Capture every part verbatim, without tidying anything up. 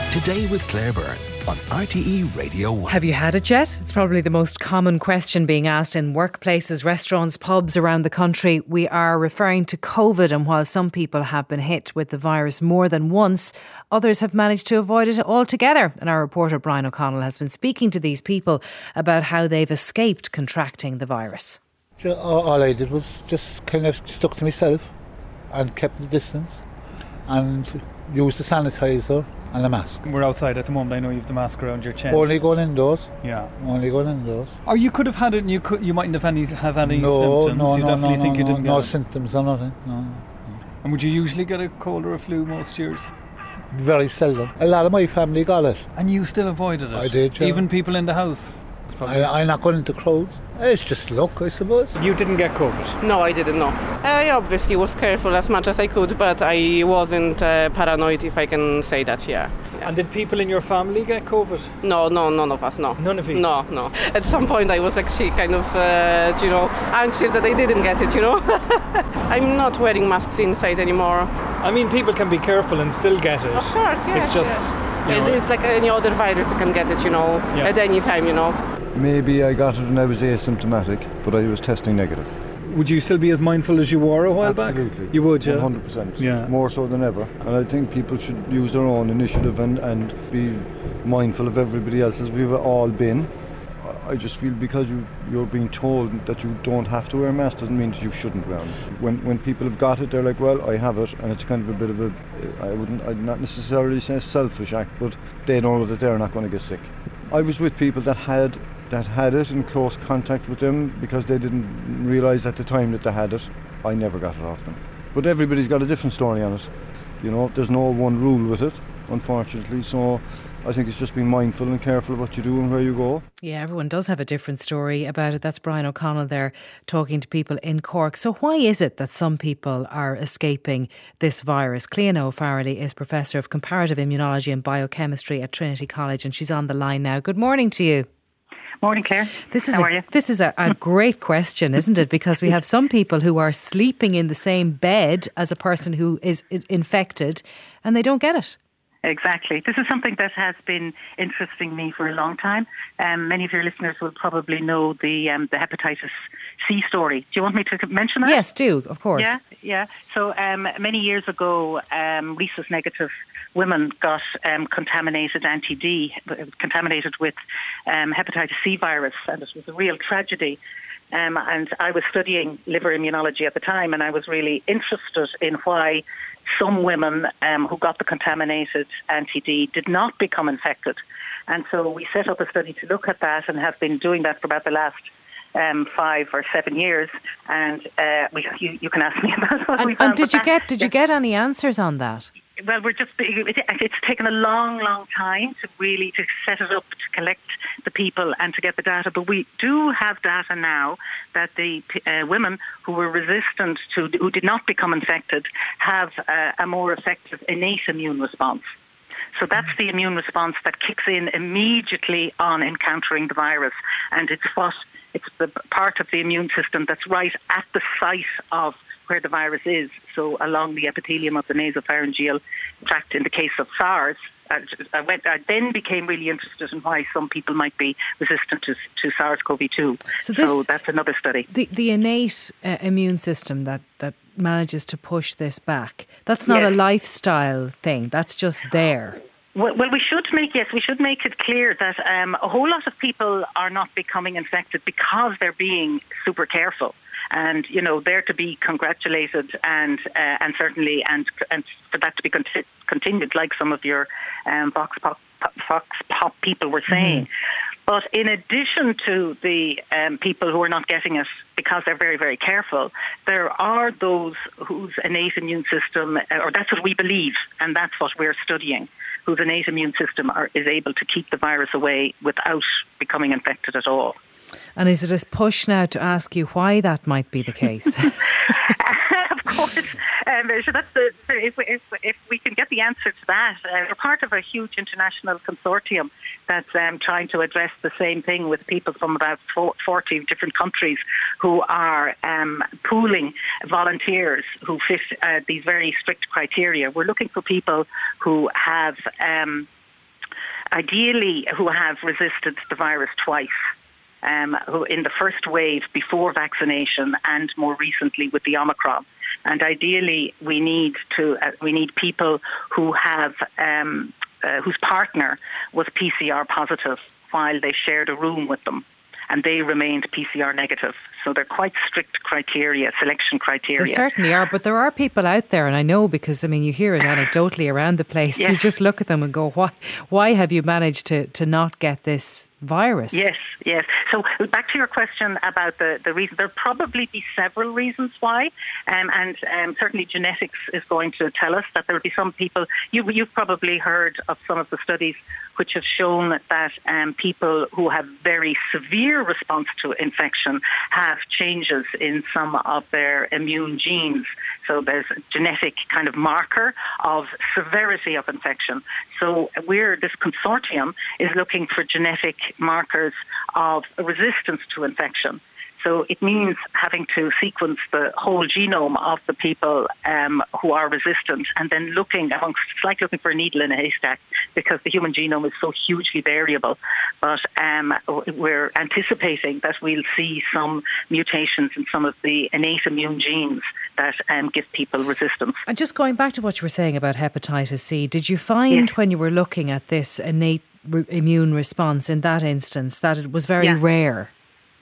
Today with Claire Byrne on R T E Radio one. Have you had it yet? It's probably the most common question being asked in workplaces, restaurants, pubs around the country. We are referring to COVID, and while some people have been hit with the virus more than once, others have managed to avoid it altogether. And our reporter Brian O'Connell has been speaking to these people about how they've escaped contracting the virus. All I did was just kind of stuck to myself and kept the distance and used the sanitizer and a mask. We're outside at the moment. I know you have the mask around your chin. Only going indoors. Yeah. Only going indoors. Or you could have had it and you could, you mightn't have any have any no, symptoms. No, you no, definitely no, think no, you didn't no, get no it. symptoms or nothing. No, no. And would you usually get a cold or a flu most years? Very seldom. A lot of my family got it. And you still avoided it? I did, yeah. Even people in the house? I, I'm not going into crowds. It's just luck, I suppose. You didn't get COVID? No, I didn't, no. I obviously was careful as much as I could, but I wasn't uh, paranoid, if I can say that, yeah. And did people in your family get COVID? No, no, none of us, no. None of you? No, no. At some point I was actually kind of, uh, you know, anxious that I didn't get it, you know. I'm not wearing masks inside anymore. I mean, people can be careful and still get it. Of course, yeah. It's just... Yeah. You know, it's like any other virus, you can get it, you know, yeah. at any time, you know. Maybe I got it when I was asymptomatic, but I was testing negative. Would you still be as mindful as you were a while Absolutely. back? Absolutely. You would, yeah? one hundred percent. Yeah. More so than ever. And I think people should use their own initiative and, and be mindful of everybody else, as we've all been. I just feel because you, you're being told that you don't have to wear a mask doesn't mean you shouldn't wear them. When when people have got it, they're like, well, I have it, and it's kind of a bit of a, I wouldn't, I'd not necessarily say selfish act, but they know that they're not going to get sick. I was with people that had that had it in close contact with them because they didn't realise at the time that they had it. I never got it off them. But everybody's got a different story on it. You know, there's no one rule with it, unfortunately, so I think it's just being mindful and careful of what you do and where you go. Yeah, everyone does have a different story about it. That's Brian O'Connell there talking to people in Cork. So why is it that some people are escaping this virus? Cleona O'Farrelly is Professor of Comparative Immunology and Biochemistry at Trinity College, and she's on the line now. Good morning to you. Morning, Claire. This is How a, are you? This is a, a great question, isn't it? Because we have some people who are sleeping in the same bed as a person who is infected and they don't get it. Exactly. This is something that has been interesting me for a long time. Um, many of your listeners will probably know the um, the hepatitis C story. Do you want me to mention that? Yes, do, of course. Yeah, yeah. So um, many years ago, um, rhesus negative women got um, contaminated anti-D, contaminated with um, hepatitis C virus, and it was a real tragedy. Um, and I was studying liver immunology at the time, and I was really interested in why some women um, who got the contaminated anti-D did not become infected. And so we set up a study to look at that and have been doing that for about the last um, five or seven years. And uh, we, you, you can ask me about what and, we found. And did you that, get did yeah. you get any answers on that? Well, we're just, it's taken a long, long time to really to set it up, to collect the people and to get the data. But we do have data now that the uh, women who were resistant to, who did not become infected, have uh, a more effective innate immune response. So that's the immune response that kicks in immediately on encountering the virus. And it's what, it's the part of the immune system that's right at the site of where the virus is, so along the epithelium of the nasopharyngeal tract. In the case of SARS, I, went, I then became really interested in why some people might be resistant to, to SARS-C o V two. So, this, so that's another study. The, the innate uh, immune system that, that manages to push this back, that's not yes. a lifestyle thing, that's just there. Well, well, we should make, yes, we should make it clear that um, a whole lot of people are not becoming infected because they're being super careful. And, you know, they're to be congratulated and uh, and certainly and and for that to be conti- continued, like some of your um, Vox Pop, Vox Pop people were saying. Mm-hmm. But in addition to the um, people who are not getting it because they're very, very careful, there are those whose innate immune system, or that's what we believe, and that's what we're studying, whose innate immune system are, is able to keep the virus away without becoming infected at all. And is it a push now to ask you why that might be the case? Of course. Um, so that's the, if, we, if, if we can get the answer to that, uh, we're part of a huge international consortium that's um, trying to address the same thing with people from about forty different countries who are um, pooling volunteers who fit uh, these very strict criteria. We're looking for people who have... Um, ideally who have resisted the virus twice. Um, who in the first wave before vaccination and more recently with the Omicron. And ideally, we need to uh, we need people who have um, uh, whose partner was P C R positive while they shared a room with them, and they remained P C R negative. So they're quite strict criteria, selection criteria. They certainly are, but there are people out there, and I know because, I mean, you hear it anecdotally around the place. Yes. You just look at them and go, why why have you managed to, to not get this virus? Yes, yes. So back to your question about the, the reason. There'll probably be several reasons why, um, and um, certainly genetics is going to tell us that there will be some people, you, you've probably heard of some of the studies which have shown that um, people who have very severe response to infection have changes in some of their immune genes. So there's a genetic kind of marker of severity of infection. So we're, this consortium is looking for genetic markers of resistance to infection. So it means having to sequence the whole genome of the people um, who are resistant and then looking amongst, it's like looking for a needle in a haystack because the human genome is so hugely variable. But um, we're anticipating that we'll see some mutations in some of the innate immune genes that um, give people resistance. And just going back to what you were saying about hepatitis C, did you find yes. when you were looking at this innate re- immune response in that instance that it was very yeah. rare?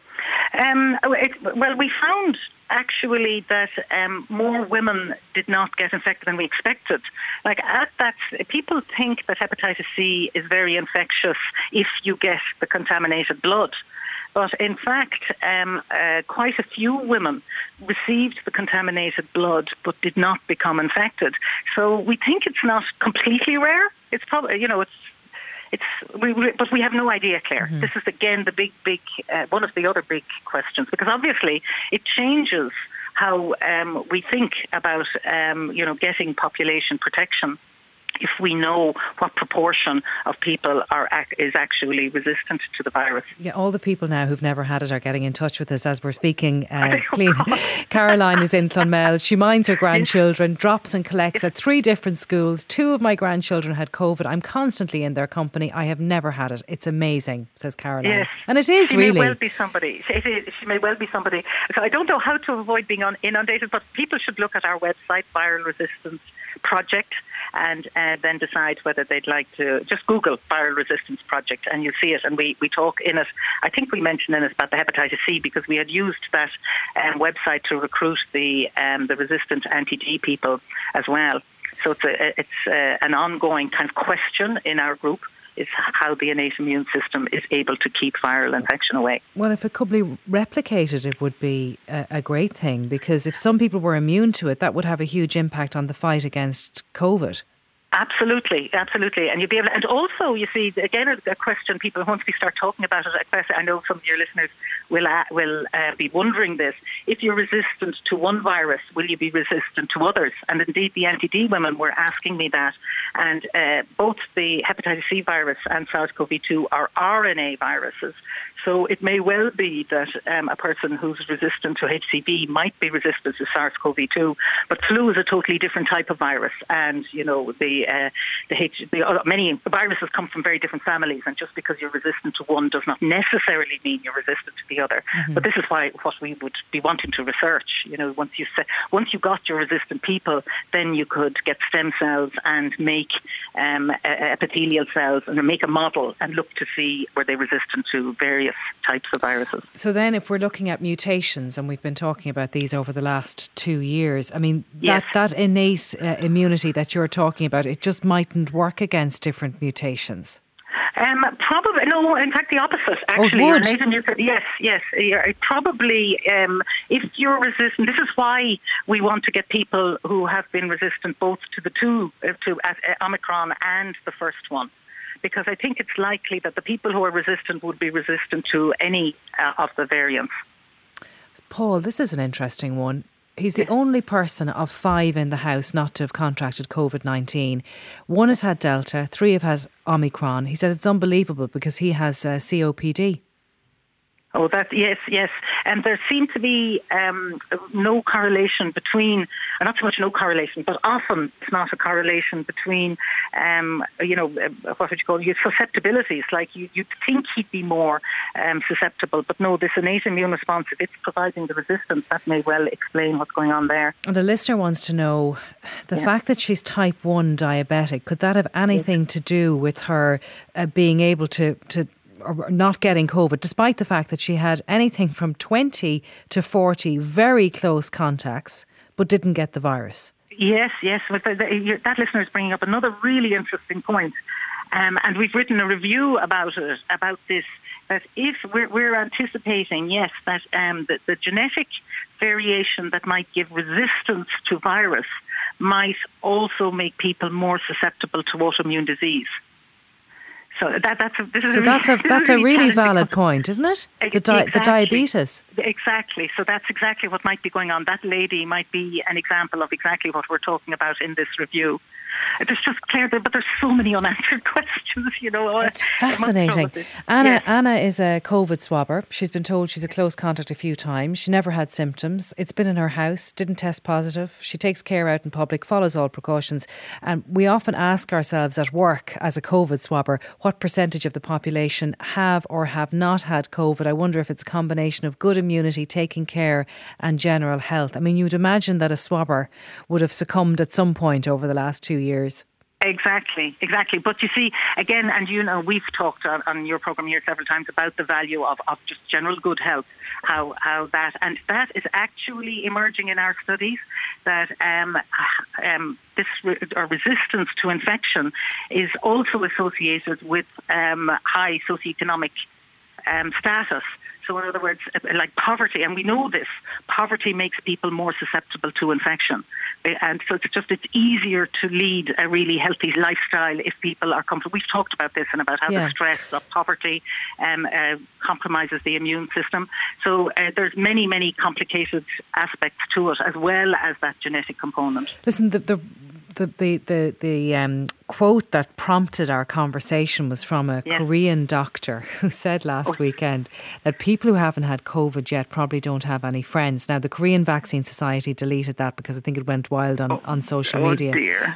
Um, it, well, we found actually that um, more women did not get infected than we expected. Like at that, people think that hepatitis C is very infectious if you get the contaminated blood. But in fact, um, uh, quite a few women received the contaminated blood but did not become infected. So we think it's not completely rare. It's probably, you know, it's It's, we, we, but we have no idea, Claire. Mm-hmm. This is, again, the big, big, uh, one of the other big questions, because obviously it changes how um, we think about, um, you know, getting population protection if we know what proportion of people are is actually resistant to the virus. Yeah, all the people now who've never had it are getting in touch with us as we're speaking. Uh, Caroline is in Clonmel. She minds her grandchildren, drops and collects at three different schools. Two of my grandchildren had COVID. I'm constantly in their company. I have never had it. It's amazing, says Caroline. Yes. And it is she really. She may well be somebody. It is, she may well be somebody. So I don't know how to avoid being inundated, but people should look at our website, Viral Resistance Project, and uh, then decide whether they'd like to just Google Viral Resistance Project and you'll see it. And we, we talk in it, I think we mentioned in it about the hepatitis C because we had used that um, website to recruit the um, the resistant anti-G people as well. So it's, a, it's a, an ongoing kind of question in our group, is how the innate immune system is able to keep viral infection away. Well, if it could be replicated, it would be a, a great thing, because if some people were immune to it, that would have a huge impact on the fight against COVID. Absolutely, absolutely. And you'd be able to, and also, you see, again, a, a question people, once we start talking about it, a question, I know some of your listeners will uh, will uh, be wondering this. If you're resistant to one virus, will you be resistant to others? And indeed, the anti-D women were asking me that. And uh, both the hepatitis C virus and SARS-C o V two are R N A viruses. So it may well be that um, a person who's resistant to H C V might be resistant to SARS-C o V two, but flu is a totally different type of virus. And, you know, the uh, the, H, the uh, many viruses come from very different families, and just because you're resistant to one does not necessarily mean you're resistant to the other. Mm-hmm. But this is why what we would be wanting to research. You know, once you se- once you got your resistant people, then you could get stem cells and make um, epithelial cells and make a model and look to see were they resistant to various types of viruses. So then if we're looking at mutations, and we've been talking about these over the last two years, I mean, yes. that, that innate uh, immunity that you're talking about, it just mightn't work against different mutations. Um, probably, no, in fact, the opposite, actually. Oh, it would? Innate immunity, yes, yes. It probably, um, if you're resistant, this is why we want to get people who have been resistant both to the two, uh, to uh, Omicron and the first one. Because I think it's likely that the people who are resistant would be resistant to any uh, of the variants. Paul, this is an interesting one. He's the only person of five in the house not to have contracted COVID nineteen. One has had Delta, three have had Omicron. He says it's unbelievable because he has uh, C O P D. Oh, that yes, yes, and there seemed to be um, no correlation between, or not so much no correlation, but often it's not a correlation between, um, you know, what would you call it, susceptibilities. Like you, you'd think he'd be more um, susceptible, but no, this innate immune response, if it's providing the resistance, that may well explain what's going on there. And the listener wants to know the yeah. fact that she's type one diabetic. Could that have anything yes. to do with her uh, being able to to or not getting COVID, despite the fact that she had anything from twenty to forty very close contacts, but didn't get the virus? Yes, yes. But the, the, that listener is bringing up another really interesting point. Um, and we've written a review about it, about this, that if we're, we're anticipating, yes, that um, the, the genetic variation that might give resistance to virus might also make people more susceptible to autoimmune disease. So that, that's a, this is so a that's really, a that's a really valid point. point, isn't it? The, di- exactly. the diabetes. Exactly. So that's exactly what might be going on. That lady might be an example of exactly what we're talking about in this review. It's just clear, but there's so many unanswered questions, you know. It's fascinating. Anna yes. Anna is a COVID swabber. She's been told she's a close contact a few times. She never had symptoms. It's been in her house, didn't test positive. She takes care out in public, follows all precautions. And we often ask ourselves at work, as a COVID swabber, what percentage of the population have or have not had COVID. I wonder if it's a combination of good immunity, taking care and general health. I mean, you'd imagine that a swabber would have succumbed at some point over the last two years. Exactly, exactly. But you see, again, and you know, we've talked on, on your programme here several times about the value of, of just general good health, how how that, and that is actually emerging in our studies, that um, um, this re- or resistance to infection is also associated with um, high socioeconomic um, status. So in other words, like poverty, and we know this, poverty makes people more susceptible to infection. And so it's just, it's easier to lead a really healthy lifestyle if people are comfortable. We've talked about this and about how yeah. the stress of poverty um, uh, compromises the immune system. So uh, there's many, many complicated aspects to it, as well as that genetic component. Listen, the... the The the the, the um, quote that prompted our conversation was from a yeah. Korean doctor who said last oh. weekend that people who haven't had COVID yet probably don't have any friends. Now, the Korean Vaccine Society deleted that because I think it went wild on, oh. on social oh media. Dear.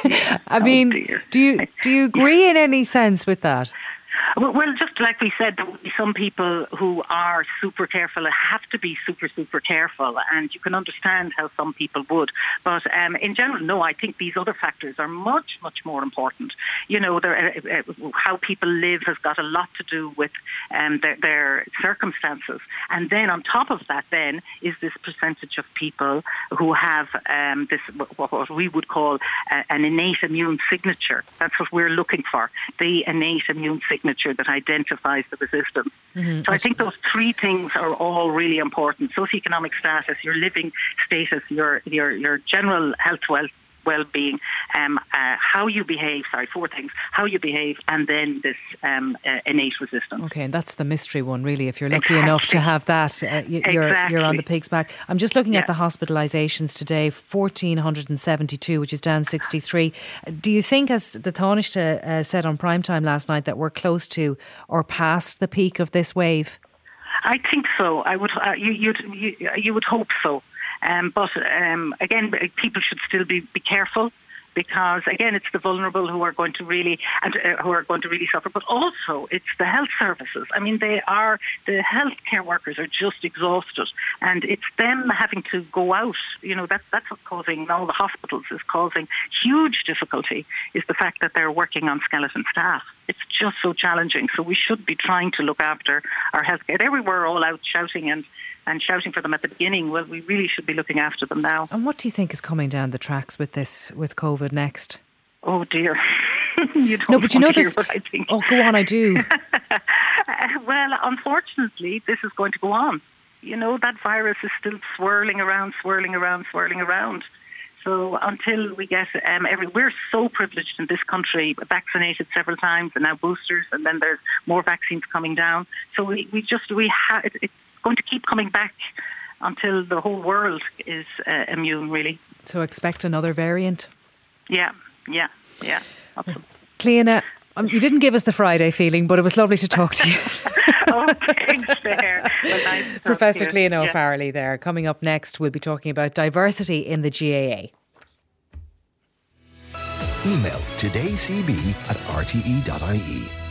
I mean, oh dear. do you do you agree in any sense with that? Well, well, just like we said, there will be some people who are super careful, have to be super, super careful, and you can understand how some people would. But um, in general, no, I think these other factors are much, much more important. You know, uh, uh, how people live has got a lot to do with um, their, their circumstances. And then on top of that then is this percentage of people who have um, this, what, what we would call uh, an innate immune signature. That's what we're looking for, the innate immune signature that identifies the resistance. Mm-hmm. So I think those three things are all really important. Socioeconomic status, your living status, your your your general health well well-being, um, uh, how you behave, sorry, four things, how you behave, and then this um, uh, innate resistance. Okay, and that's the mystery one, really. If you're lucky exactly. enough to have that, uh, you're, exactly. you're on the pig's back. I'm just looking yeah. at the hospitalisations today, one thousand four hundred seventy-two, which is down sixty-three. Do you think, as the Taoiseach uh, said on primetime last night, that we're close to or past the peak of this wave? I think so. I would. Uh, you, you'd, you, you would hope so. Um, but um, again, people should still be, be careful, because again, it's the vulnerable who are going to really and uh, who are going to really suffer. But also, it's the health services. I mean, they are the healthcare workers are just exhausted, and it's them having to go out. You know, that's that's what's causing all the hospitals is causing huge difficulty. Is the fact that they're working on skeleton staff. It's just so challenging. So we should be trying to look after our healthcare. There we were all out shouting and. and shouting for them at the beginning. Well, we really should be looking after them now. And what do you think is coming down the tracks with this, with COVID next? Oh dear. you don't no, but you know this. What I think. Oh, go on, I do. uh, well, unfortunately, this is going to go on. You know, that virus is still swirling around, swirling around, swirling around. So until we get um, every, we're so privileged in this country, vaccinated several times, and now boosters, and then there's more vaccines coming down. So we, we just we have it, it's going to keep coming back until the whole world is uh, immune, really. So expect another variant. Yeah, yeah, yeah. Absolutely. Cliona, um, you didn't give us the Friday feeling, but it was lovely to talk to you. Oh, Thanks there. Well, nice to talk Professor to you. Clean Yeah. O'Farrelly there. Coming up next, we'll be talking about diversity in the G A A. Email todaycb at r t e dot i e.